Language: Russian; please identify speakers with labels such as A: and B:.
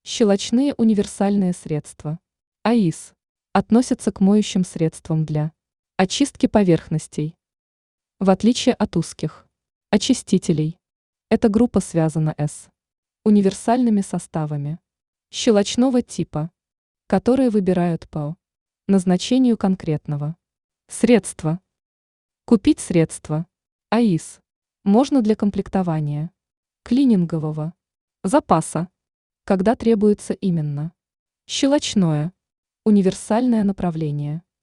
A: Щелочные универсальные средства. АИС. Относятся к моющим средствам для очистки поверхностей. В отличие от узких очистителей, эта группа связана с универсальными составами щелочного типа, которые выбирают по назначению конкретного средства. Купить средства АИС можно для комплектования клинингового запаса, когда требуется именно щелочное универсальное направление.